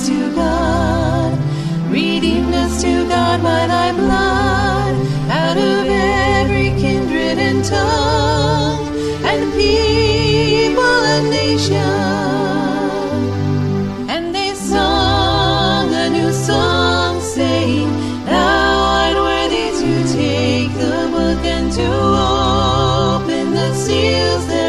to God, redeemed us to God by thy blood, out of every kindred and tongue, and people and nation. And they sung a new song, saying, Thou art worthy to take the book and to open the seals thereof.